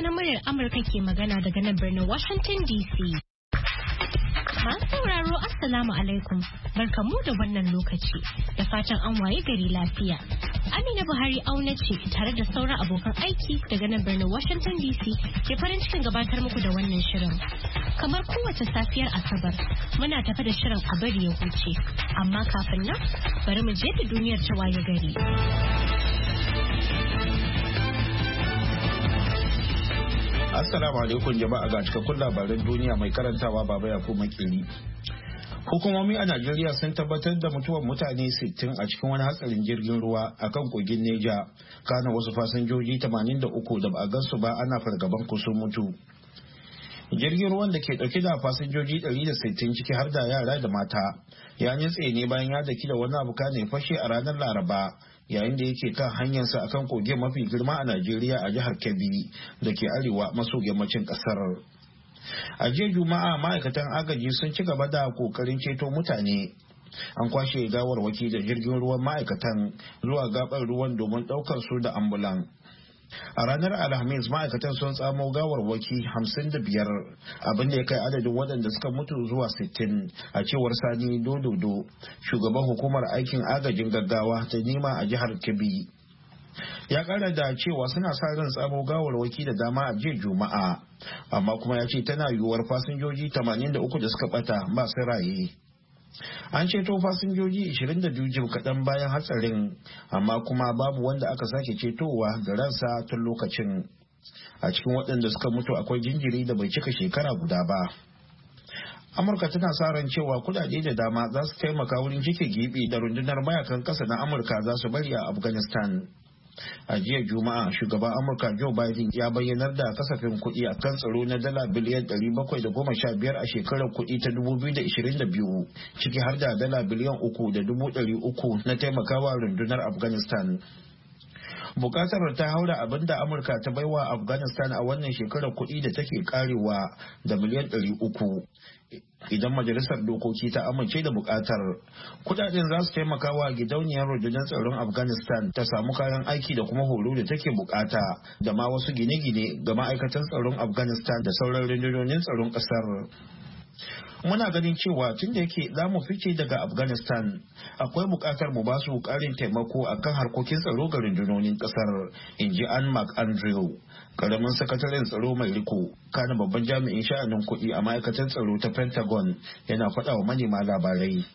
na muryar Amurka ke magana daga nan birnin Washington DC. Masu sauraro Assalamu alaikum, barkamu da wannan lokaci, da fatan an waye gari lafiya. Amina Buhari auna ce tare da sauran abokan aiki daga nan birnin Washington DC ke farin cikin gabatar muku da wannan shirin. Kamar kowace safiyar Asabar, muna tafe da shirin a bari ya huce, amma kafin nan bari mu je da duniyar ta waye gari. Assalamu alaikum jama'a, ga cikakkun labaran duniya mai karantawa Baba Yakubu Makeri. Hukumomi a Najeriya sun tabbatar da mutuwar mutane 60 a cikin wani hatsarin jirgin ruwa a kan kogin Neja, kana wasu fasinjoji 83 da ba a gansu ba ana fargaban ko sun mutu. Jirgin ruwan da ke dauke da fasinjoji 160 ciki har da yara da mata ya nitse ne bayan ya daki da wani abu ne fashe a ranar Laraba, yayin da yake kan hanyarsa akan kogin mafi girma a Najeriya a jihar Kebbi da ke arewa maso yammacin kasar. A jiya Juma'a ma'aikatan agaji sun ci gaba da kokarin ceto mutane. An kwashe gawarwaki da jirgin ruwan ma'aikatan zuwa gabar ruwan domin daukar su da ambulan. A ranar Alhamis ma'aikatan sun tsamo gawarwaki 55, abin da ya kai adadin waɗanda suka mutu zuwa 60 a cewar Sani Dododo, shugaban hukumar aikin agajin gaggawa ta Nima a jihar Kebbi. Ya kara da cewa suna sa ran tsamo gawarwaki da dama a jiya Juma'a, amma kuma ya ce tana yiwuwar fasinjoji 83 da suka bata ba su raye. An ceto fasinjoji 22 jim kaɗan bayan hatsarin, amma kuma babu wanda aka sake cetowa da ransa tun lokacin. A cikin waɗanda suka mutu akwai jinjiri da bai cika shekara guda ba. Amurka tana sa ran cewa kudade da dama za su taimaka wurin cike gibi da rundunar mayakan ƙasa na Amurka za su bari a Afghanistan. A jiya Juma'a, shugaban Amurka Joe Biden ya bayyanar da kasafin kuɗi a kan tsaro na dala biliyan 715 a shekarar kuɗi ta 2022, ciki har da dala biliyan 3.300 na taimakawa rundunar Afghanistan. Bukatar ta haura abin da Amurka ta baiwa Afghanistan a wannan shekarar kuɗi da take karewa da miliyan 300. Idan majalisar dokoki ta amince da bukatar, kudaden za su taimaka wa gidauniyar rundunar tsaron Afghanistan ta samu kayan aiki da kuma horo da take bukata, da ma wasu gine-gine ga ma'aikatan tsaron Afghanistan da sauran rundunonin tsaron kasar. Muna ganin cewa tun da yake za mu fice daga Afghanistan, akwai bukatar mu ba su karin taimako akan harkokin tsaro ga rundunonin kasar, in ji Ann McAndrew, karamin sakataren tsaro mai riko kana babban jami'in sha'anin kuɗi a ma'aikatar tsaro ta Pentagon, yana faɗa wa manema labarai.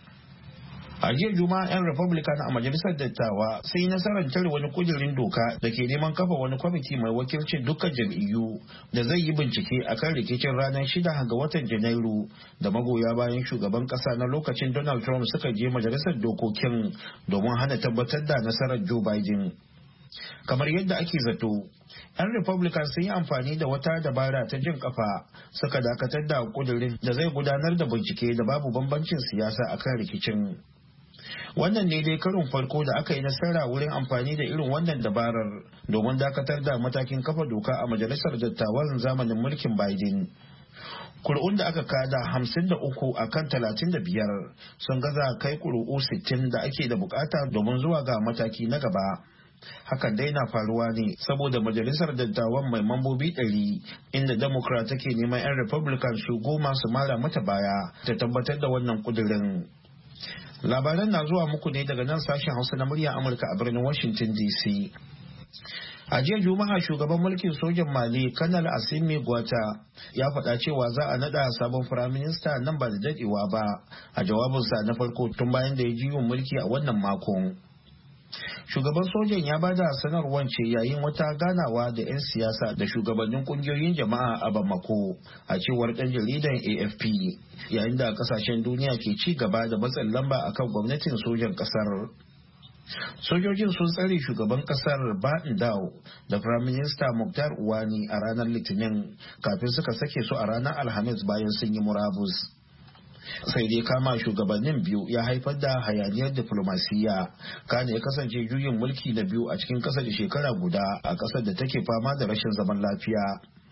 A jiya Juma'a 'yan Republican a majalisar dattawa sai nasarar tare wani kudirin doka da ke neman kafa wani kwamiti mai wakilcin dukkan jam'iyyu da zai yi bincike akan rikicin ranar 6 ga watan Janairu da magoya bayan shugaban kasa na lokacin Donald Trump suka je majalisar dokokin domin hana tabbatar da nasarar Joe Biden. Kamar yadda ake zato, 'yan Republican sun yi amfani da wata dabara ta jin kafa suka dakatar da kudirin da zai gudanar da bincike da babu bambancin siyasa akan rikicin. Wannan ne dai karin farko da aka yi nasara wurin amfani da irin wannan dabarar domin dakatar da matakin kafa doka a majalisar dattawan zamanin mulkin Biden. Kuri'un da aka kada 53 a kan 35 sun gaza kai kuri'u 60 da ake da bukata domin zuwa ga mataki na gaba. Hakan dai na faruwa ne saboda majalisar dattawan mai mambobi 100, inda Democrat take neman 'yan Republican su 10 su mara mata baya ta tabbatar da wannan kudirin. Labaran na zuwa muku ne daga nan sashen Hausa na murya Amurka a birnin Washington DC. A jiya Juma'a shugaban mulkin sojan Mali Kanal Assimi Goita ya faɗa cewa za a naɗa sabon firaminista nan ba da daɗewa ba, a jawabinsa na farko tun bayan da ya ji yin mulki a wannan makon. Shugaban sojan ya bada sanarwar ce yayin wata ganawa da 'yan siyasa da shugabannin kungiyoyin jama'a a Bamako, a cewar ɗan jaridan AFP, yayin da kasashen duniya ke ci gaba da matsin lamba akan gwamnatin sojan ƙasar. Sojojin sun tsare shugaban ƙasar Baɗin Dau da Firaminista Muktar Uwani a ranar Litinin kafin suka sake su a ranar Alhamis bayan sun yi murabus. Sai dai kama shugabannin biyu ya haifar da hayaniyar diflomasiyya, kana ya kasance juyin mulki na biyu a cikin ƙasa da shekara guda a ƙasar da take fama da rashin zaman lafiya.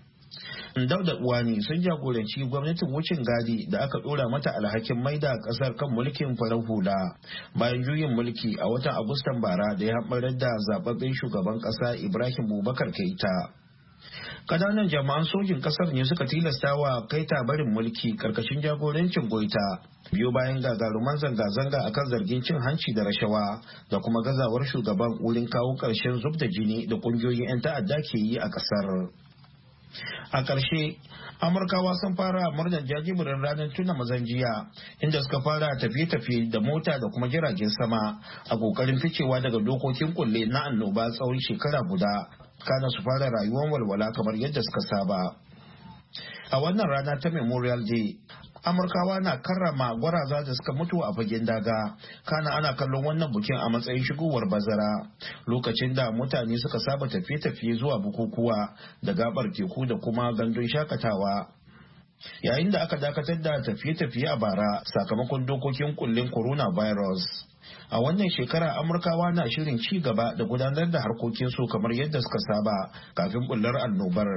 Ndau da Uwani sun jagoranci gwamnatin wucin gadi da aka dora mata alhakin maida kasar kan mulkin farar hula bayan juyin mulki a watan Agustan bara da ya hamɓarar da zababben shugaban ƙasa Ibrahim Boubacar Keita. Kananan jama'an sojin kasar ne suka tilasta wa Keita barin mulki karkashin jagorancin Goita biyo bayan gagaruman zanga-zanga akan zargin cin hanci da rashawa da kuma gazawar shugaban wurin kawo ƙarshen zub da jini da ƙungiyoyin 'yan ta'adda ke yi a kasar. A ƙarshe, Amurkawa sun fara murnar jajibirin ranar tuna mazan jiya inda suka fara tafiye-tafiye da mota da kuma jiragen sama a ƙoƙarin ficewa daga dokokin kulle na annoba tsawon shekara guda. Kana su fara rayuwar walwala kamar yadda suka saba. A wannan rana ta Memorial Day, Amurkawa na karrama gwaraza da suka mutu a fagen daga. Kana ana kallon wannan bukin a matsayin shigowar bazara, lokacin da mutane suka saba tafiye-tafiye zuwa bukukuwa da gabar teku da kuma gandun shakatawa. Yayin da aka dakatar da tafiye-tafiye a bara sakamakon dokokin kullin coronavirus. A wannan shekara Amurkawa na shirin ci gaba da gudanar da harkokinsu kamar yadda suka saba kafin bullar annobar.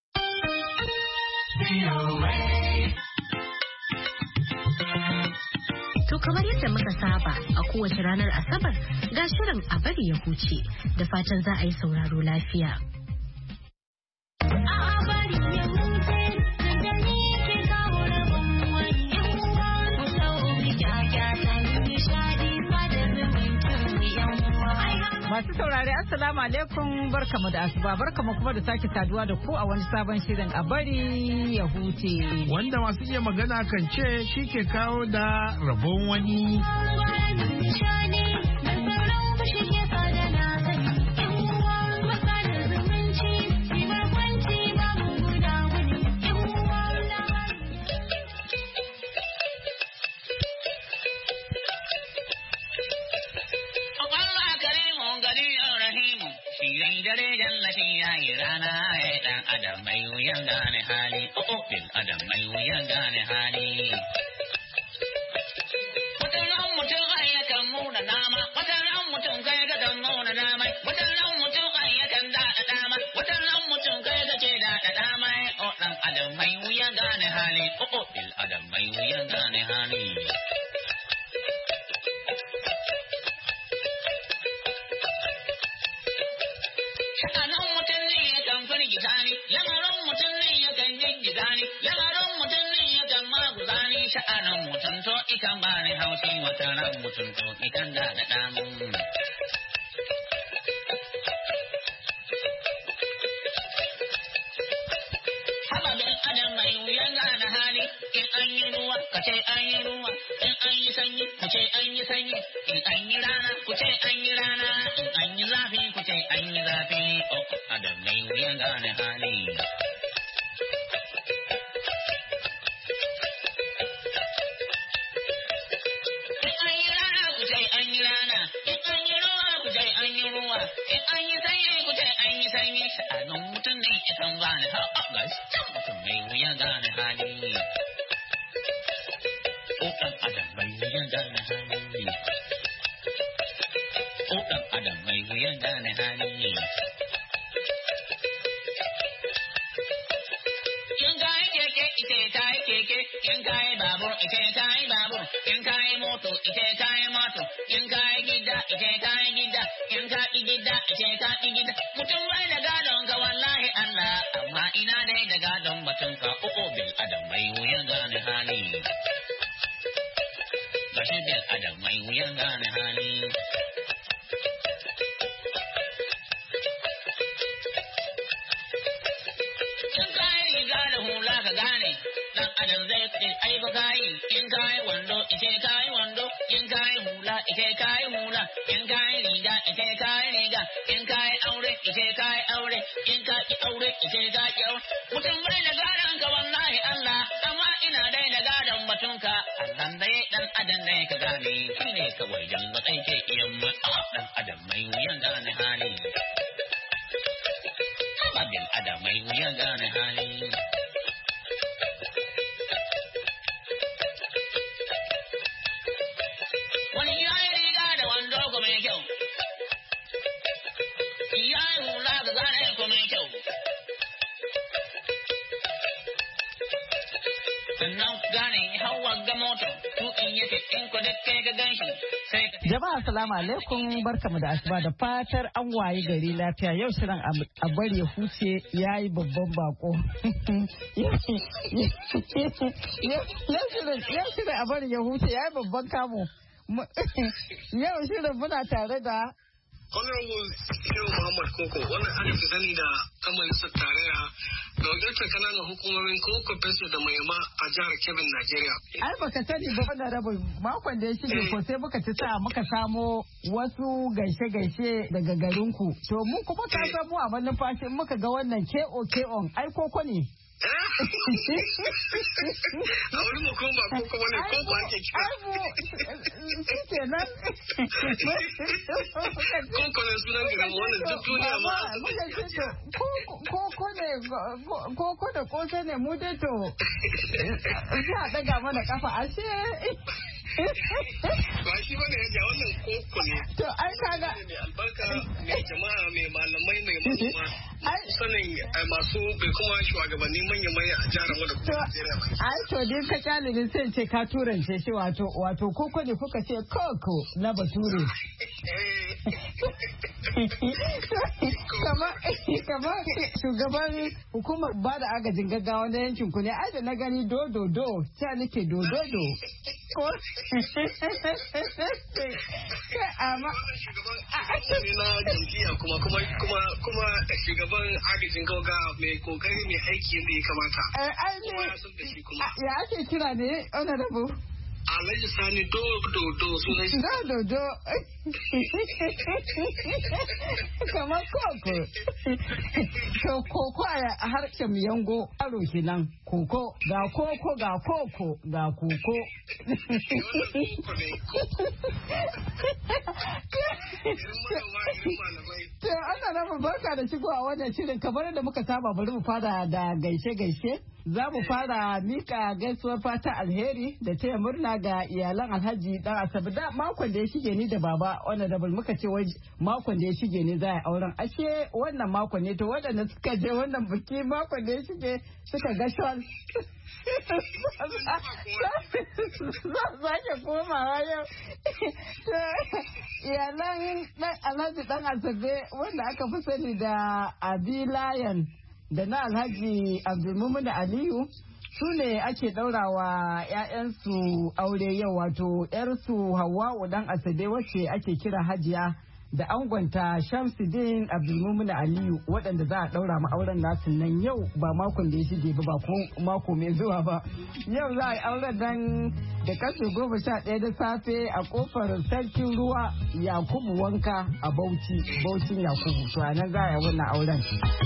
To kamar yadda muka saba a kowace ranar Asabar ga shirin a bari ya huce da fatan za a yi sauraro lafiya. Masu saurare Assalamu alaikum barkamu da asuba barkamu kuma da sake saduwa da ku a wani sabon shirin a bari ya huce. Wanda masu iya magana kan ce shi ke kawo da rabon wani. Bil adam mai wuyan gane hali. Wataran mutum ayyakan muna nama, wataran mutum kai ga kan muna nama, wataran mutum ayyakan daɗa dama, wataran mutum kai ga ce daɗa dama. O ɗan adam mai wuyan gane hali. Bil adam mai wuyan gane hali. Sha'anin mutum ne ya kan firgita ni, lamarin mutum ne ya kan jingita ni, lamarin mutum ne ya kan maguza ni, sha'anin mutum to ikan ba ni haushi, wata ran mutum to ikan da damun. Haba bin adam mai wuyan gane hali, in an yi ruwa ka ce an yi ruwa, in an yi sanyi ku ce an yi sanyi, in an yi rana ku ce an yi rana, in an yi zafi ku ce an yi zafi. Adam mai wuyan gane hali. In an yi rana ku ce an yi rana, in an yi ruwa ku ce an yi ruwa, in an yi sanyi ku ce an yi sanyi. Sha'anin mutum ne ikan gane ha ga shi can mutum mai wuyan gane hali. Ɗan adam mai wuyan gane hali. Ɗan adam mai wuyan gane hali. In kai babur ite kai babur, in kai moto ite kai moto, in kai gida ite kai gida, in kai gida ite kai gida. Mutum bai da gadon ka wallahi Allah, amma ina dai da gadon batun ka. Bil adam mai wuyan gane hali. Gashi bil adam mai wuyan gane hali. In kai riga da hula ka gane. Dan adam zai ce ai ba kai, in kai wando ite kai wando, in kai hula ite kai hula, in kai riga ite kai riga, in kai aure ite kai aure, in kai aure ite kai aure. Mutum bai da gadon ka wallahi Allah, amma ina dai da gadon batunka. Allah dai dan adam dai ka gane, shi ne kawai jalla dai ke iya mu. Dan adam mai wuyan gane hali. Abin adam mai wuyan gane hali. sannan ku gane hawa ga moto tukin yake in ku da kai ga ganshi sai ka Jama'a assalamu alaikum barkamu da asuba da fatar an waye gari lafiya yau shirin a bari ya huce yayi babban bako. Yau shirin a bari ya huce yayi babban kamo. Yau shirin muna tare da Honorable Shehu Muhammad Koko wannan aka fi sani da kan majalisar tarayya da wakiltar kananan hukumomin Koko Fesa da Mayama a jihar Kebbi, Najeriya. Ai baka sani ba wannan rabin makon da ya shige ko sai muka ci sa muka samo wasu gaishe-gaishe daga garinku. To mu kuma ka samu a manufashin muka ga wannan KO ai koko ne. A wani makon ba koko wani koko ake kira. Shi kenan. Koko ne sunan gidan wannan duk duniya ma. Koko da kose ne mu dai to. Za a daga mana kafa ashe. Ba shi bane ya wannan koko ne. To ai kaga. Mai albarka, mai jama'a, mai malamai, mai manoma. Sanin masu bai kuma shugabanni manya-manya a jihar mu da kuma Najeriya ba. Ai to din ka kyalibin sai ce ka turance shi wato koko ne kuka ce koko na bature. Kamar shugaban hukumar ba da agajin gaggawa na yankin ku ne ai da na gani dododo ta nake dododo. Ko amma shugaban ne na jam'iyya kuma shugaban agajin gaggawa mai kokari mai aiki yadda ya kamata. Ya ake kira ne honorable? Alhaji Sani dododo sunan shi. Dododo. Kamar koko. To koko a harshen yango aro kenan. Koko ga koko ga koko ga koko. To ana raba barka da shigo a wannan shirin kamar da muka saba bari mu fara da gaishe-gaishe. Za mu fara mika gaisuwar fata alheri da taya murna ga iyalan Alhaji Dan Asabe da makon da ya shige ni da baba wannan da muka ce wai makon da ya shige ni za a auren ashe wannan makon ne to waɗanda suka je wannan biki makon da ya shige suka ga shawar za ke komawa yau iyalan Alhaji Dan Asabe wanda aka fi sani da Abilayan da na Alhaji Abdulmumin Aliyu su ne ake ɗaurawa 'ya'yansu aure yau wato 'yarsu Hawwa'u Dan Asabe wacce ake kira Hajiya da angonta Shamsuddin Abdulmumin Aliyu waɗanda za a ɗaura ma auren nasu nan yau ba makon da ya shige ba ko mako mai zuwa ba yau za a yi auren nan da karfe 11 da safe a kofar sarkin ruwa Yakubu Wanka a Bauchin Yakubu to a nan za a yi wannan auren.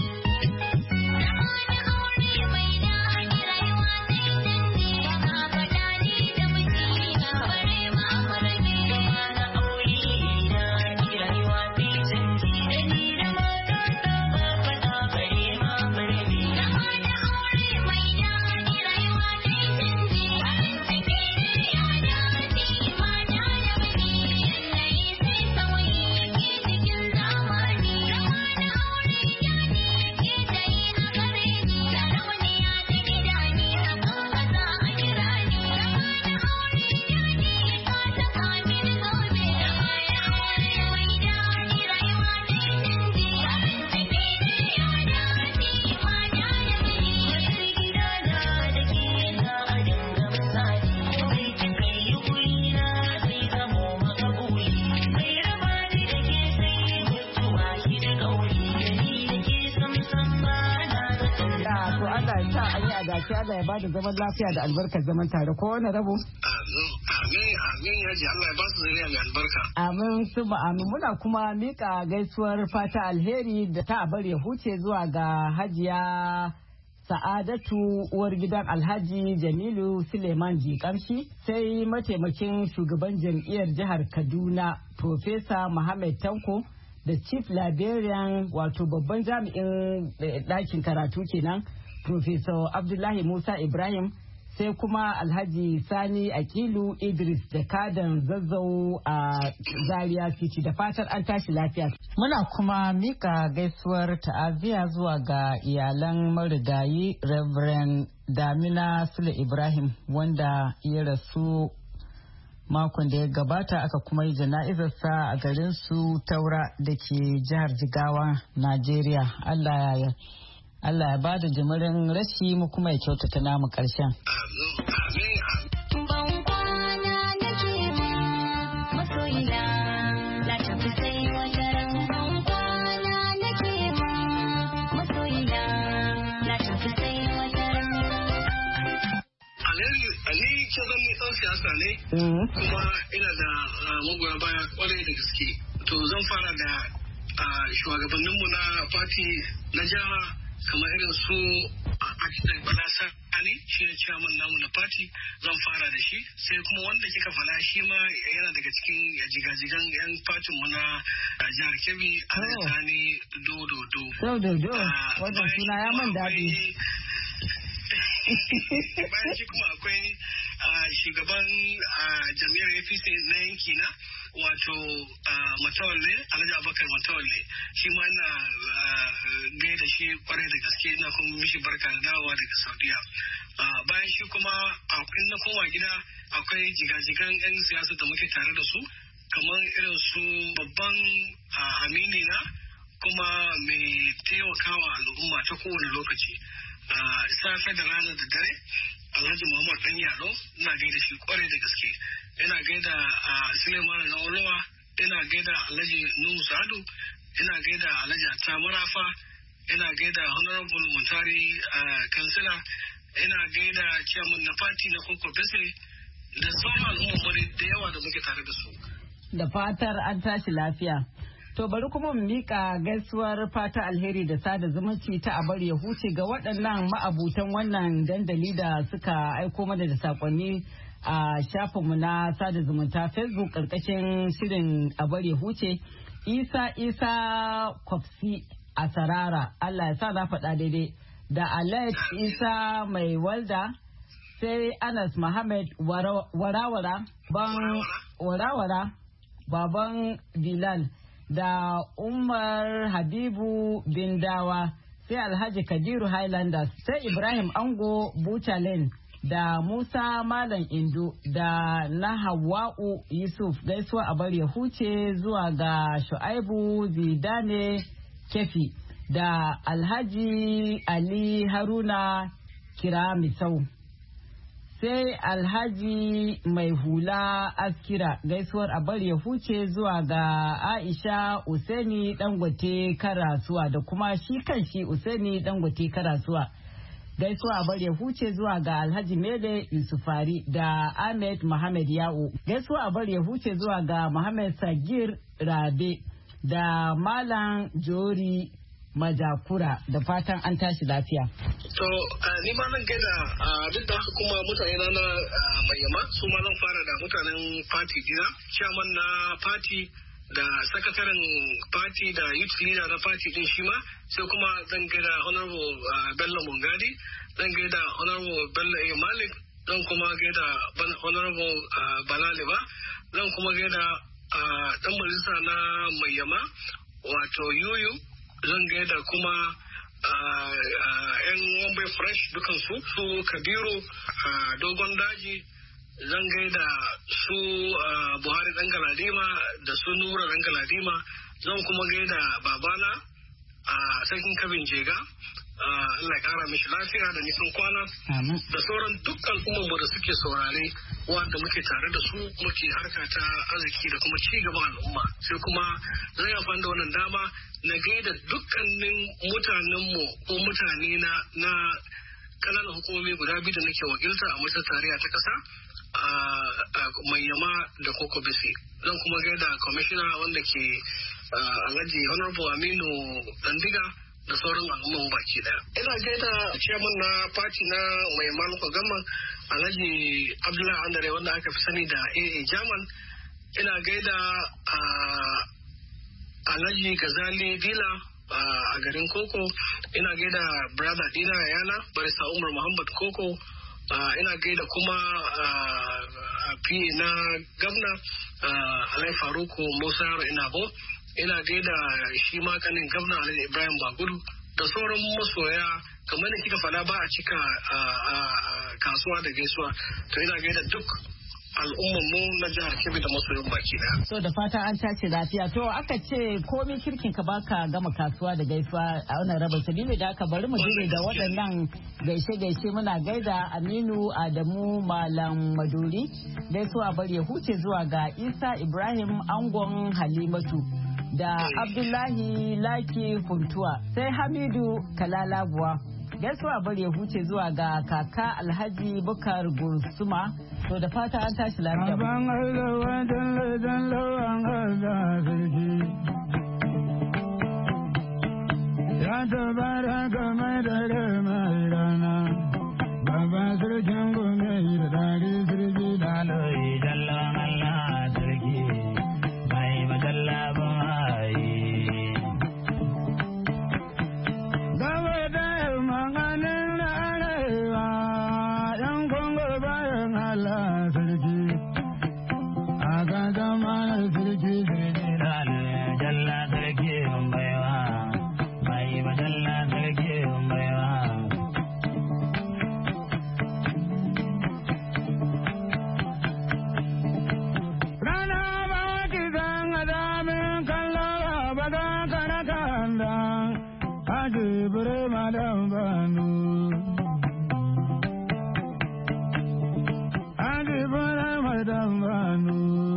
Allah ya bada zaman lafiya da albarkar zaman tare ko wani rabo. Amin yaji Allah ya ba su zuriya mai albarka. Amin suma amin muna kuma mika gaisuwar fata alheri da ta bar ya huce zuwa ga Hajiya Sa'adatu uwar gidan Alhaji Jamilu Suleiman Jikamshi sai mataimakin shugaban jam'iyyar jihar Kaduna Profesa Muhammad Tanko da Chief Librarian wato babban jami'in ɗakin karatu kenan Professor Abdullahi Musa Ibrahim sai kuma Alhaji Sani Akilu Idris da Kadan Zazzau a Zaria City, da fatar an tashi lafiya. Muna kuma mika gaisuwar ta'aziyya zuwa ga iyalan marigayi Reverend Damina Sule Ibrahim wanda ya rasu makon da ya gabata, aka kuma yi jana'izarsa a garin su Taura da ke jihar Jigawa, Najeriya. Allah ya ba da jimirin rashi mu kuma ya kyautata namu ƙarshen. siyasa ne kuma ina da magoya baya kwarai da gaske. To zan fara da shugabanninmu na party na jiha kamar irin su Architect Bala Sani, shi ne chairman namu na party, zan fara da shi. Sai kuma wanda kika fada shi ma yana daga cikin jigajigan yan party mu na jihar Kebbi, Sani Dododo. Wannan suna ya man daɗi. Bayan shi kuma akwai shugaban jami'ar APC na yanki na wato Matawalle, Alhaji Abubakar Matawalle, shi ma ina gaida shi kwarai da gaske, ina kuma mishi barka da dawowa daga Saudiya. Bayan shi kuma in na koma gida akwai jigajigan 'yan siyasa da muke tare da su, kamar irin su babban amini na kuma mai taimakawa al'umma ta kowane lokaci. Safe da rana da dare, Alhaji Muhammad Dan Yaro, ina gaida shi kwarai da gaske. Ina gaida Suleiman na Olowa, ina gaida Alhaji Nuhu Sadu, ina gaida Alhaji Atta Marafa, ina gaida Honorable Muntari Kansila, ina gaida Chairman na Party na Koko Bese, da sauran al'umma da yawa da muke tare da su. Da fatar an tashi lafiya. To bari kuma mu mika gaisuwar fata alheri da sada zumunci ta abar ya huce ga waɗannan ma'abutan wannan dandali da suka aiko mana da sakonni a shafinmu na sada zumunta Facebook ƙarƙashin shirin abar ya huce. Isa Kwafsi a Sarara, Allah ya sa na faɗa daidai, da Alex Isa mai walda, sai Anas Muhammad warawara baban Bilal, da Umar Habibu Bindawa, sai Alhaji Kabiru Highlanders, sai Ibrahim Ango Butalen, da Musa Malam Indo, da na Hawwa'u Yusuf. Gaisuwa a bari ya huce zuwa ga Shu'aibu Zidane Kefi, da Alhaji Ali Haruna Kiramisau, sai Alhaji Mai Hula Askira. Gaisuwar a bari ya huce zuwa ga Aisha Useni Dangote Karasuwa, da kuma shi kanshi Useni Dangote Karasuwa. Gaisuwa a bari ya huce zuwa ga Alhaji Mele Yusufari, da Ahmed Muhammad Ya'u. Gaisuwa a bari ya huce zuwa ga Muhammad Sagir Rabe, da Malam Jori Majakura, da fatan an tashi lafiya. To ni ma nan gaida duk da haka kuma mutane na Mayyama, su ma zan fara da mutanen party dina, chairman na party da sakataren party da youth leader na party din shi ma, sai kuma zan gaida honorable Bello Mungadi, zan gaida honorable Bello A. Malik, zan kuma gaida honorable Balaliba, zan kuma gaida dan majalisa na Mayyama wato Yuyu, zan gaida kuma yan Wambai Fresh dukansu, su Kabiru Dogon Daji, zan gaida su Buhari Dan Galadima da su Nura Dan Galadima, zan kuma gaida babana a sarkin Kabin Jega, Allah ya kara mishi lafiya da nisan kwana, da sauran duk al'ummarmu da suke saurare wanda muke tare da su, muke harka ta arziki da kuma ci gaban al'umma. Sai kuma zai amfani da wannan dama na gaida dukkanin mutanenmu ko mutane na kananan hukumomi guda biyu da nake wakilta a majalisar tarayya ta kasa a Mayyama da Koko Bese. Zan kuma gaida kwamishina wanda ke Alhaji Honorable Aminu Dandiga da sauran al'umman baki daya. Ina gaida chairman na party na Mayyama Local Government Alhaji Abdullahi Andare wanda aka fi sani da AA German. Ina gaida Alhaji Gazali Dila a garin Koko. Ina gaida brother Dina Yana Barista Umar Muhammad Koko. ina gaida kuma fiye na gwamna Alai Faruku Musa Inabo, ina gaida shi ma kanin gwamna Alhaji Ibrahim Bagudu da sauran masoya kamar da kika faɗa ba a cika kasuwa da gaisuwa, to ina gaida duk al'ummar mu na jihar Kebbi da masoyin baki daya. So da fatan an tashi lafiya. To aka ce komai kirkin ka baka gama kasuwa da gaisuwa a wannan rabin sabili da aka bari mu dire da waɗannan gaishe muna gaida Aminu Adamu Malam Maduri, gaisuwa bari ya huce zuwa ga Isa Ibrahim Angon Halimatu da Abdullahi Laki Funtuwa, sai Hamidu Kalalabuwa. Gaisuwa bari ya huce zuwa ga kaka Alhaji Bukar Gursuma. To da fata an tashi lafiya. Ban Allah dan lawan Allah sarki. Ya tabara kamar da mai rana. Baba sarkin gome da dare sarki da loyi dan lawan Allah sarki. Mai madalla bai. Gaba da maganin arewa yan Kongo bayan Allah sarki. Aka zama sarki sarki da jalla sarki baiwa. Mai madalla sarki baiwa. Rana ba ki zan adamin kallon ba za ka na kanda. Haji bure madan banu. Haji bure madan banu.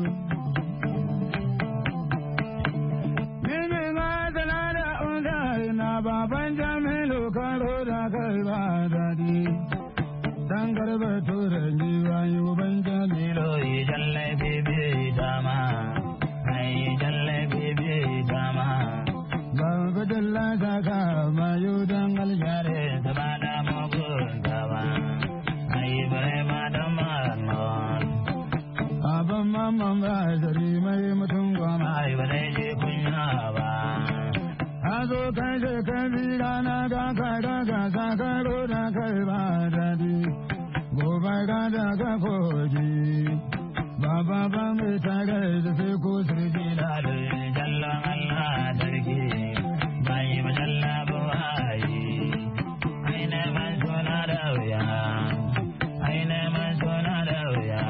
Mini ma zana da unda na baban Jamilu karo da kai ba dadi. Dan garba turan jiwa yuban Jamilu jalle bibi dama. Ai jalle bibi dama. Baba dalla saka mayu dan aljare sama da mugun gaba. Ai bare ma da manon. Aban mamman ba zari mai mutum goma ai bare je kunya ba. Azo kai je kai rana da ka daga sakaro da kai ba dadi. Gobe ga da ka koji. Baba ba mai tare da sai ko sirri da jalla Allah sarki. Bai majalla bai. Aina man sona da wuya. Aina man sona da wuya.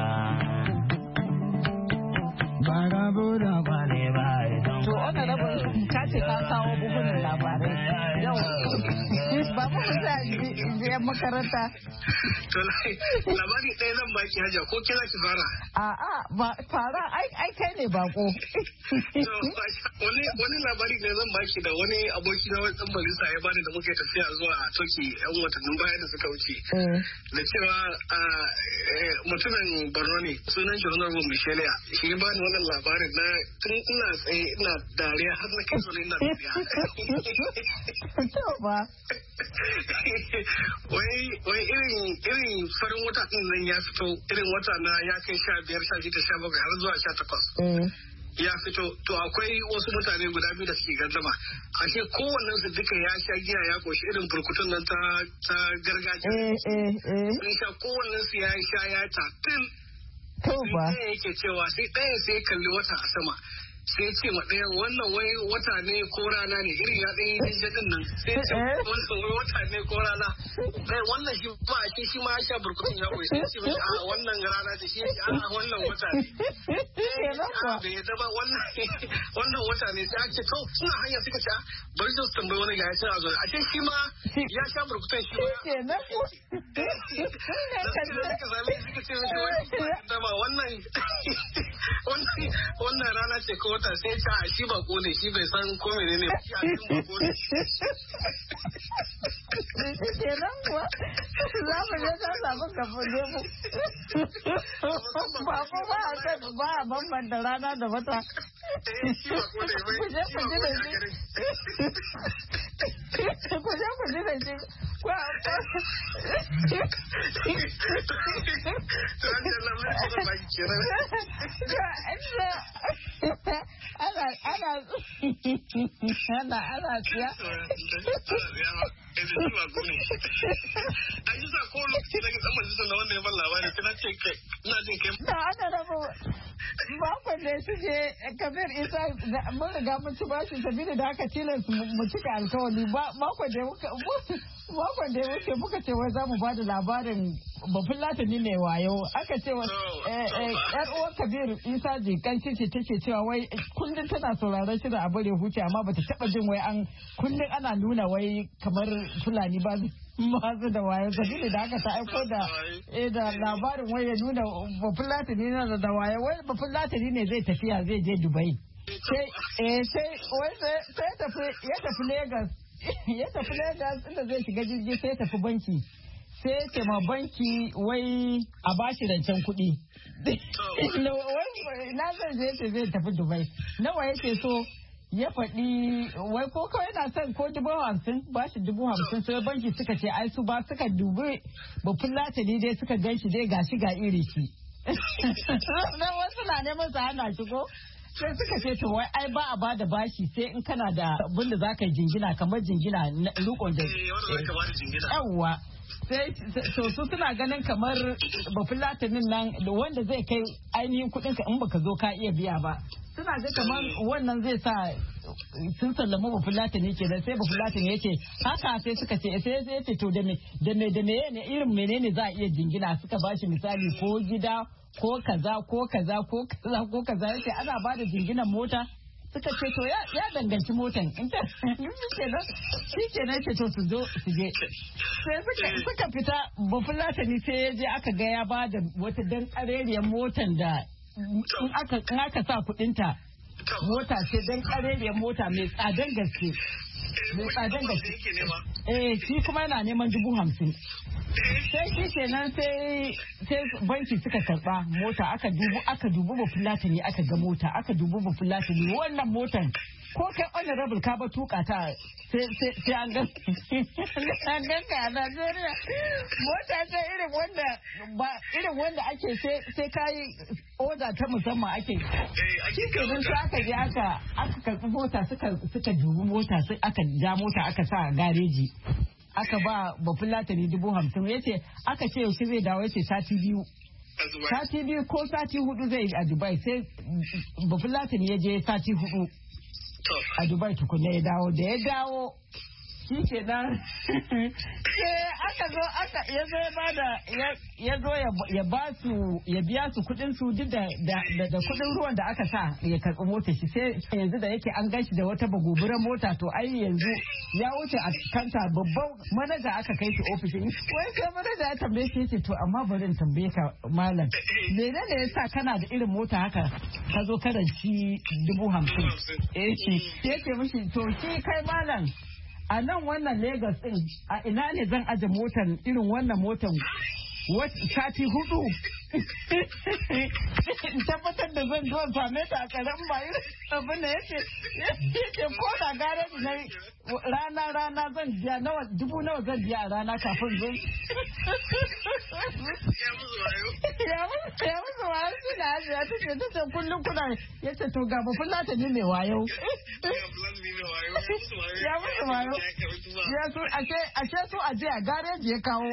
Bara buda kwane bai. To wannan rabin ka ce ka kawo bugun labarai. Yau ba mu da je makaranta. To labari ɗaya zan baki Hajiya ko ke za ki fara? A'a ba fara ai kai ne bako. Wani labari ne zan baki da wani aboki na wani balisa ya bani da muke tafiya zuwa Turkey yan watannin baya da suka wuce. Da cewa mutumin Borno ne sunan shi Honorable Michelia. Shi ya bani wannan labarin na tun ina tsaye ina dariya har na kai zo ina dariya. Wai irin farin wata din nan ya fito irin wata na ya kai 15, 16, 17 har zuwa 18. Ya fito to akwai wasu mutane guda biyu da suke gardama ashe kowannen su duka ya sha giya ya koshi irin burkutun nan ta gargajiya sun sha kowannen su ya sha ya tatil sai yake cewa sai ɗaya sai kalli wata a sama sai ce ma ɗaya wannan wai wata ne ko rana ne irin ya ɗaya yin jadin nan sai ce wannan wai wata ne ko rana wannan shi ba a shi ma ya sha burkutun ya koyi sai ce mai a wannan rana ce shi a wannan wata ne bai yadda ba wannan wata ne sai ake to suna hanya suka ce bari su tambayi wani ga ya ce a zo a ce shi ma ya sha burkutun shi ma suka zame suka ce mai wannan rana ce ko wata sai ta shi bako ne shi bai san ko menene ba shi a cikin bako ne kenan kuwa za mu je ta samu kafin ne mu bako ba a san ba a bambanta rana da wata ku je ku ji da shi ana shi ba gune an yi sa ko lokaci daga dan majalisar da wanda ya ban labari kana ce kai ina jin kai da ana rabu makon da su je Kabir Isa mun riga mun ci bashi sabida da haka tilas mu cika alkawari makon da ya wuce muka ce wai za mu ba da labarin babban latani mai wayo aka ce wa yar uwar Kabir Isa jikan ce take cewa wai kullum tana sauraron shirin a bare huce amma bata taba jin wai an kullum ana nuna wai kamar Fulani ba masu da wayo sabili da haka ta aiko da labarin wai ya nuna babban latani na da wayo wai babban latani ne zai tafiya zai je Dubai sai ya tafi Lagos inda zai shiga jirgi sai ya tafi banki sai ce ma banki wai a bashi rancen kuɗi. Na zan je zai tafi Dubai. Nawa yake so ya faɗi wai ko kawai yana son ko 50,000 bashi 50,000 sai banki suka ce ai su ba suka dubi bafin latani dai suka gan shi dai gashi ga iri shi. Na wasu na neman sa hana shi ko? Sai suka ce to wai ai ba a bada bashi sai in kana da abin da zaka jingina kamar jingina rukun da yawwa sai to su suna ganin kamar bafulatanin nan da wanda zai kai ainihin kudin ka in baka zo ka iya biya ba suna ga kamar wannan zai sa sun sallama bafulatani ke da sai bafulatani yake haka sai suka ce sai ce to da me ne irin menene za a iya jingina suka bashi misali ko gida ko kaza yace ana ba da jinginan mota suka ce to ya danganci motan in ta shi kenan ce to su zo su je sai suka fita bafulatani sai ya je aka ga ya ba da wata dan kareriyar motan da in aka sa kudinta mota ce dan kareriyar mota mai tsadan gaske shi kuma yana neman 50,000 sai shi kenan sai banki suka karba mota aka dubu bafulatani aka ga mota aka dubu bafulatani wannan motan ko kai honorable ka ba tuka ta sai an ganka a Najeriya mota ce irin wanda ake sai kayi oda ta musamman ake shi kenan sai aka je aka karbi mota suka dubi mota sai aka ja mota aka sa gareji aka ba bafulatani 50,000 yace aka ce yaushe zai dawo yace sati biyu ko sati 4 zai a Dubai sai bafulatani ya je sati 4 a Dubai tukuna ya dawo shi ke nan ya biya su kudin su duk da kudin ruwan da aka sa ya karɓi mota shi sai yanzu da yake an gashi da wata bagoburan mota to ai yanzu ya wuce a kanta babban manaja aka kai shi ofishin wai sai manaja ya tambaye shi yace to amma bari in tambaye ka malam menene yasa kana da irin mota haka ka zo karanci 50,000 yace mishi to shi kai malam a nan wannan Lagos din a ina ne zan aje motar irin wannan motar sati 4 tabbatar da zan zo same ta a karan bayan abin da yake ko da gare na rana zan biya dubu nawa zan biya a rana kafin zan ya musu wayo su da hajiya ta ce kullum kuna ya ce to ga bafin latani mai wayo ya musu wayo ya su ashe su aje a gareji ya kawo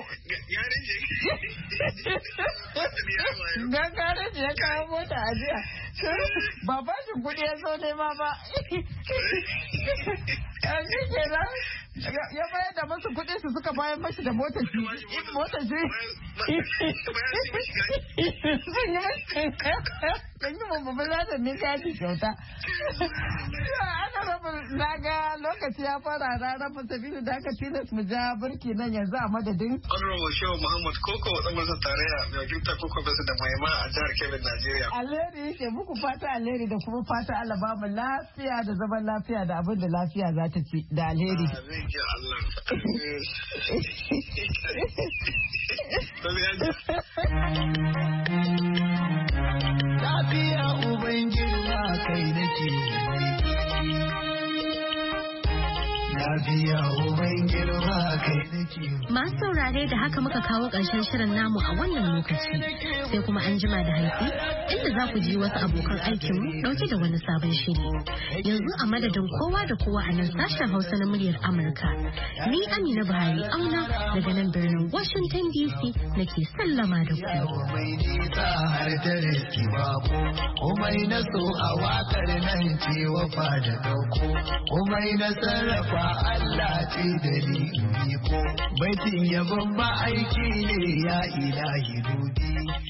gareji ya kawo mota ajiya ba ba shi kudi ya zo nema ba shi kenan ya bayar da masu kudi su suka bayar mashi da motar shi sun yi babban zata ne ta ji kyauta ana rabu na ga lokaci ya fara ranar fasabili da aka tilas mu ja birki nan yanzu a madadin honorable shehu muhammad koko wadda masa tarayya mai wakilta koko bisa da maima a jihar kebbi najeriya alheri yake muku fata alheri da kuma fata Allah ba mu lafiya da zaman lafiya da abin da lafiya za ta ci da alheri lafiya uban girma kai nake lafiya uban girma kai nake masu saurare saurare da haka muka kawo ƙarshen shirin namu a wannan lokaci. Sai kuma an jima da hantsi inda za ku ji wasu abokan aikinmu ɗauke da wani sabon shiri. Yanzu a madadin kowa da kowa a nan sashen Hausa na muryar Amurka. Ni Amina Buhari auna daga nan birnin Washington DC nake sallama da ku. Komai na so a wakar nan ce wafa da dauko, komai na sarrafa Allah ce da ni ko baitin yabon ba aiki ne ya ilahi dubi.